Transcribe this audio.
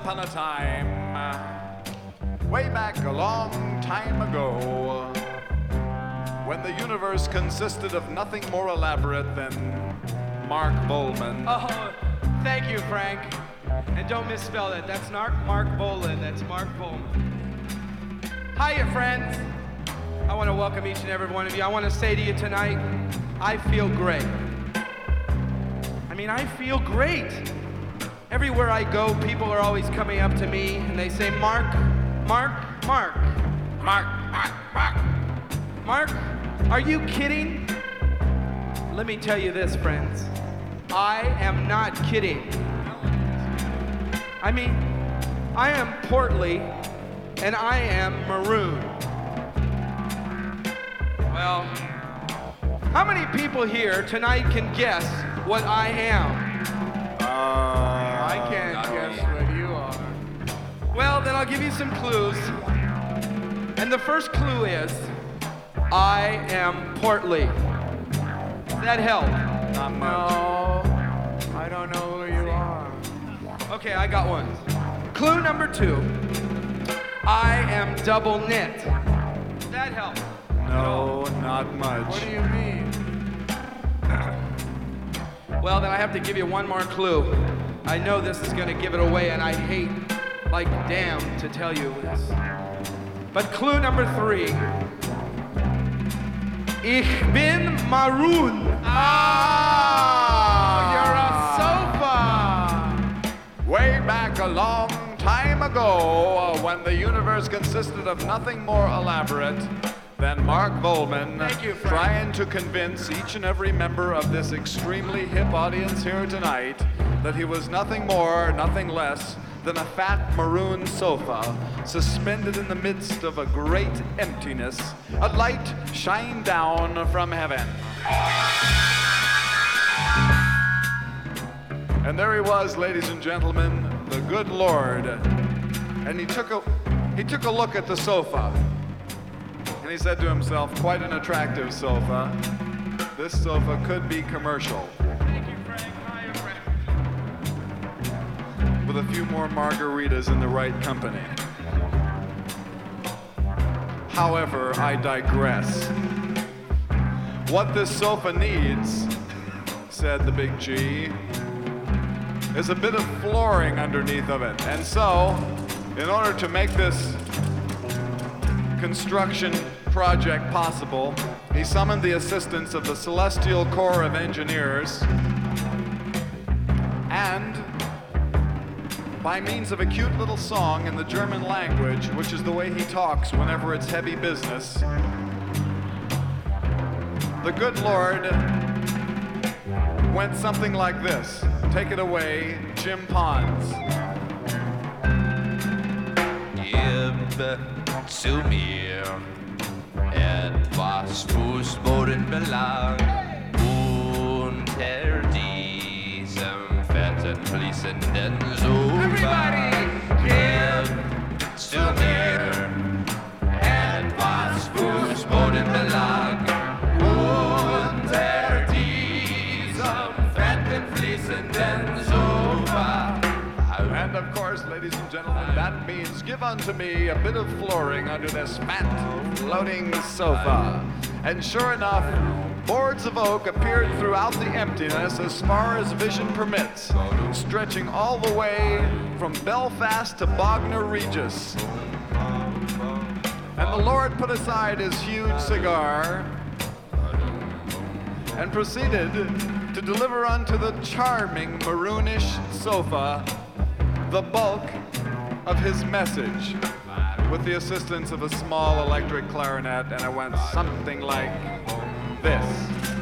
upon a time, way back a long time ago, when the universe consisted of nothing more elaborate than Mark Volman. Oh, thank you, Frank. And don't misspell that. That's not Mark Bolan. That's Mark Volman. Hiya, friends. I want to welcome each and every one of you. I want to say to you tonight, I feel great. I mean, I feel great. Everywhere I go, people are always coming up to me and they say, Mark, Mark, Mark. Mark, Mark, Mark. Mark, are you kidding? Let me tell you this, friends. I am not kidding. I mean, I am portly and I am maroon. Well, how many people here tonight can guess what I am? I can't guess what you are. Well, then I'll give you some clues. And the first clue is, I am portly. Does that help? Not much. No, I don't know who you are. Okay, I got one. Clue number 2. I am double knit. Does that help? No, not much. What do you mean? Well, then I have to give you one more clue. I know this is going to give it away, and I hate, like, damn, to tell you this. But clue number 3. Ich bin maroon. You're a sofa! Way back a long time ago, when the universe consisted of nothing more elaborate than Mark Volman Thank you, Frank. trying to convince each and every member of this extremely hip audience here tonight that he was nothing more, nothing less than a fat maroon sofa suspended in the midst of a great emptiness. A light shined down from heaven. And there he was, ladies and gentlemen, the good Lord. And he took a look at the sofa. And he said to himself, quite an attractive sofa. This sofa could be commercial. Thank you, Frank. Hiya, Frank. With a few more margaritas in the right company. However, I digress. What this sofa needs, said the big G, is a bit of flooring underneath of it. And so, in order to make this construction project possible, he summoned the assistance of the Celestial Corps of Engineers, and by means of a cute little song in the German language, which is the way he talks whenever it's heavy business, the good Lord went something like this. Take it away, Jim Pons. Gib zu mir etwas Fußbodenbelag unter diesem fetten, fließenden Sofa. Gib zu mir etwas Fußbodenbelag unter diesem fetten, fließenden Sofa. And of course, ladies and gentlemen, that means give unto me a bit of flooring under this fat, floating sofa. And sure enough, boards of oak appeared throughout the emptiness as far as vision permits, stretching all the way from Belfast to Bognor Regis. And the Lord put aside his huge cigar and proceeded to deliver unto the charming maroonish sofa the bulk of his message, with the assistance of a small electric clarinet, and it went something like this.